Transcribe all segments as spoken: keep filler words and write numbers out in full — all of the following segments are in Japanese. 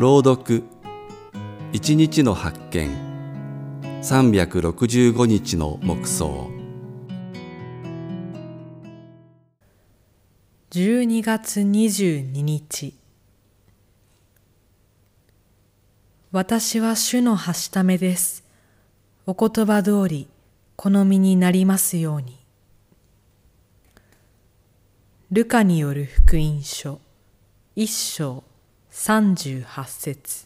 朗読一日の発見さんびゃくろくじゅうごにちの黙想。 じゅうにがつにじゅうににち。私は主のはしためです。お言葉通り好みになりますように。ルカによる福音書一章三十八節。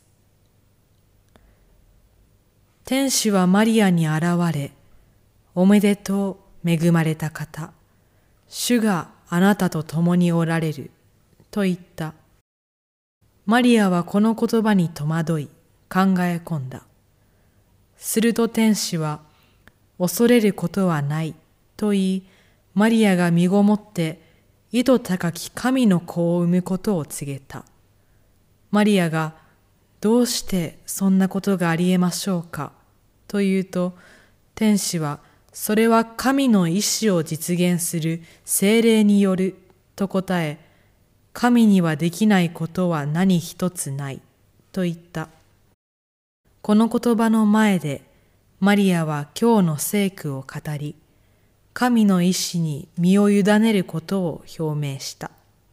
天使はマリアに現れ、おめでとう恵まれた方、主があなたと共におられると言った。マリアはこの言葉に戸惑い考え込んだ。すると天使は、恐れることはないと言い、マリアが身ごもって意図高き神の子を産むことを告げた。マリアが、どうしてそんなことがありえましょうかと言うと、天使は、それは神の意志を実現する聖霊によると答え、神にはできないことは何一つないと言った。この言葉の前で、マリアは今日の聖句を語り、神の意志に身を委ねることを表明した。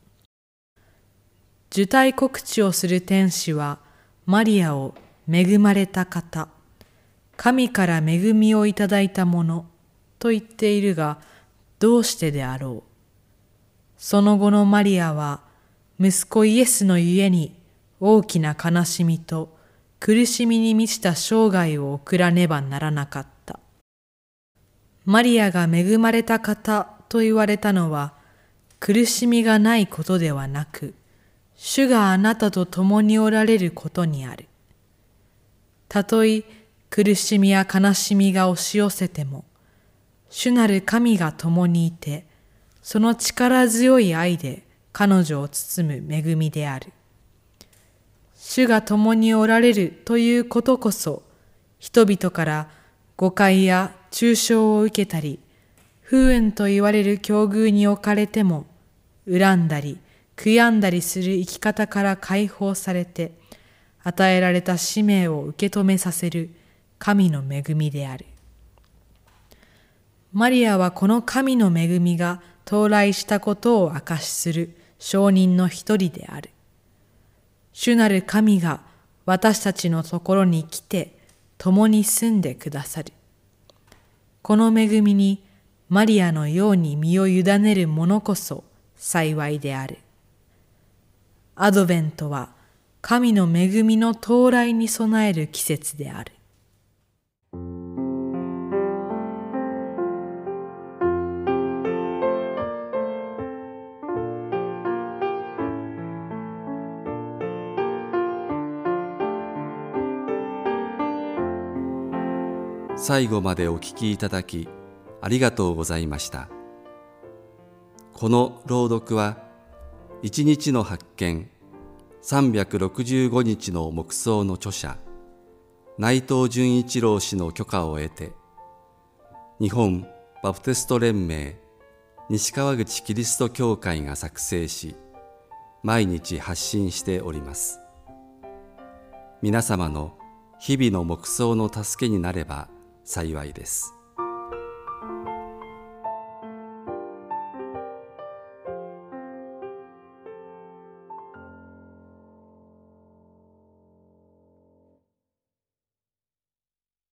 受胎告知をする天使は、マリアを恵まれた方、神から恵みをいただいたものと言っているが、どうしてであろう。その後のマリアは、息子イエスのゆえに大きな悲しみと苦しみに満ちた生涯を送らねばならなかった。マリアが恵まれた方と言われたのは、苦しみがないことではなく、主があなたと共におられることにある。たとえ苦しみや悲しみが押し寄せても、主なる神が共にいて、その力強い愛で彼女を包む恵みである。主が共におられるということこそ、人々から誤解や中傷を受けたり、不運と言われる境遇に置かれても、恨んだり悔やんだりする生き方から解放されて、与えられた使命を受け止めさせる神の恵みである。マリアはこの神の恵みが到来したことを証しする証人の一人である。主なる神が私たちのところに来て共に住んでくださる。この恵みにマリアのように身を委ねる者こそ幸いである。アドベントは神の恵みの到来に備える季節である。 最後までお聞きいただきありがとうございました。この朗読は一日の発見さんびゃくろくじゅうごにちの黙想の著者内藤純一郎氏の許可を得て、日本バプテスト連盟西川口キリスト教会が作成し、毎日発信しております。皆様の日々の黙想の助けになれば幸いです。